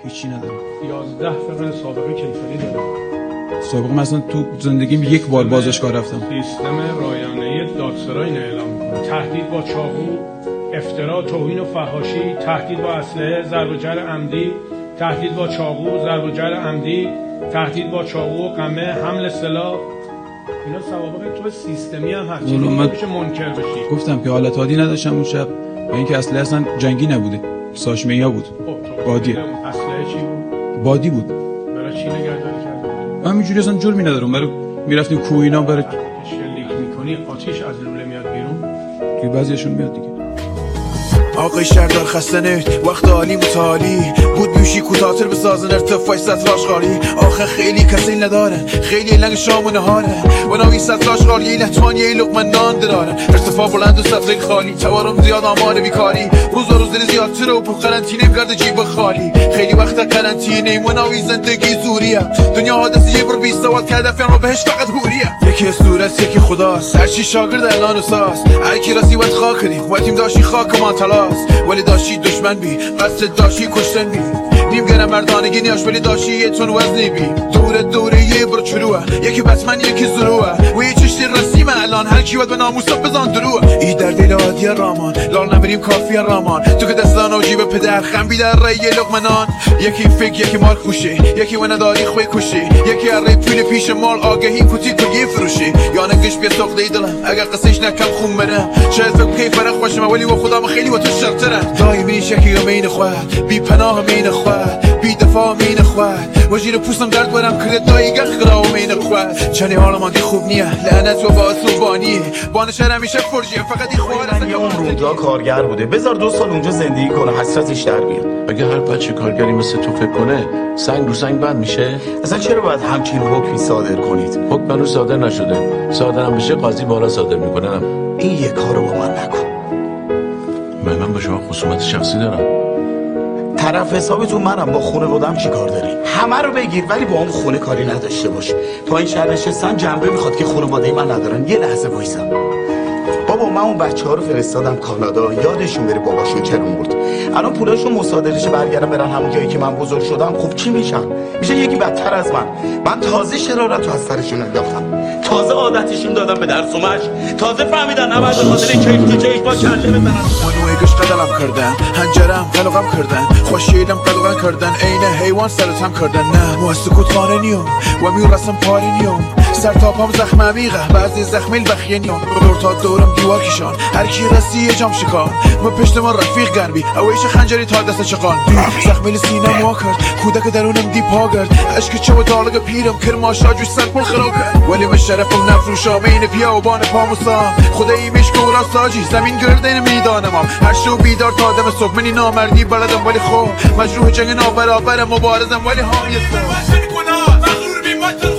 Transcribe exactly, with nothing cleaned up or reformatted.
هیچی ندارم. یازده فقط سابقه کیفری دارم. سابقه مثلا تو زندگیم یک بار بازداشتگاه رفتم. سیستم رایانه دادسرای اعلام می‌کنه. تهدید با چاقو، افترا، توهین و فحاشی، تهدید با اسلحه، ضرب و جرح عمدی، تهدید با چاقو، ضرب و جرح عمدی، تهدید با چاقو و قمه، حمل سلاح. اینا سوابق تو سیستمی هم هست. چیزی نمیشه منکر بشی. گفتم که حالت عادی نداشتم اون شب و اینکه اسلحه اصلا جنگی نبوده. ساشمیا بود. بادی. اسلحه چی بود؟ بادی بود. برای چی نگهداری کردی؟ همینجوری اصلا جرمی ندارم. برای میرفتیم کوه اینا برای شلیک میکنی آتیش از لوله میاد بیرون. توی بعضیشون میاد دیگه. آقای شهردار خسته نید وقت عالی متعالی بود بیوشی کوتاتر بسازن ارتفاعی ستراش غالی آخه خیلی کسی نداره خیلی لنگ شام و نهاره و ناوی ستراش غالی لطفانی ای لقمه نان داره ارتفاع بلند و سترک خالی توارم زیاد آمار بیکاری روز و روز دل زیاد تر و پر قرنطینه گرد جیب خالی خیلی وقت قرنطینه و ناوی زندگی زوریه دنیا حادثه بر بیست سواد کرده فهم رو بهش فقط هوریه یکی صورت یکی خداست هر چی شاگرد الان و ساس هر کی راسی وقت خاک کردی وقتیم داشتی خاک ما تلاس ولی داشتی دشمن بی قصد داشتی کشتن بی نیم گرم مردانگی نیاش ولی داشتی یه تون وزنی بی دور دوره یه برو چلوه یکی بتمن یکی زروه و یه چشتی رسیمه الان هر کی باید به ناموسا بزان دروه ای در دل عادی رامان لال نبریم کافی رامان تو که دستان و جیب پدر خم بی در رای لقمنان یکی فکر یکی مال خوشه یکی و نداری خوی کشه یکی اره پول پیش مال آگهی کتی کگی فروشی یا نگش بیا ساخته دلم اگر قصهش نکم خون برم شاید فکر کی فرق خوشم ولی و خودم خیلی و تو شرطرم دایمی شکی و مین خواد بی پناه مین خواد بی دفاع مین خواد وجیر پوستم درد برم کرد دایی گخرا و مین خواد چنی حالا مادی خوب نیه لعنت و باسوبانی بانشهر همیشه فرجیه فقط این خواد من یه اون رودا کارگر بوده بذار دو سال اونجا زندگی کنه حسرتش در بیاد اگه هر بچه کارگری مثل تو فکر کنه سنگ رو سنگ بند میشه. اصلا چرا باید همچین حکمی صادر کنید؟ حکم هنوز صادر نشده. صادرم بشه قاضی بالا صادر میکنه. این یه کارو با من نکن. من من با شما خصومت شخصی دارم. طرف حسابتون منم با خانواده‌ام چی کار داری؟ همه رو بگیر ولی با اون خونه کاری نداشته باش. تا این شهر نشستن جنبه میخواد که خانواده من ندارن. یه لحظه وایسا. بابا من اون بچه‌ها رو فرستادم کانادا یادشون بره باباشون کرون برد. الان پولاشون مصادرهش برگردن برن همون جایی که من بزرگ شدم. خب چی میشن؟ میشه یکی بدتر از من. من تازه شرارت رو از سرشون انداختم. تازه عادتشون دادم به درس و مشق. تازه فهمیدن نباید به خاطر کیف تو چیش با کله بزنن. منو گش قدلم کردن هنجرم قلقم کردن خوشیدم قلقم کردن عین حیوان سرتم کردن نه مو سکوت خانه نیوم و میو رسم پاری نیوم سر تا پام زخم عمیقه بعضی زخمیل بخیه نیوم دور تا دورم دیوار کشان هر کی رسی یه جام شکان و پشت ما رفیق گربی اویش خنجری تا دست چقان زخمیل سینه مو کرد کودک درونم دی پا کرد اشک چه و دالگ پیرم کرماشا جوش سر پل خراب کرد ولی من شرفم نفروشا بین پیا و بان پاموسا خدایی میش که ورا ساجی زمین گردین میدانم هر شو بیدار تا دم صبح منی نامردی بلدم ولی خوب مجروح جنگ نابرابر مبارزم ولی حامی است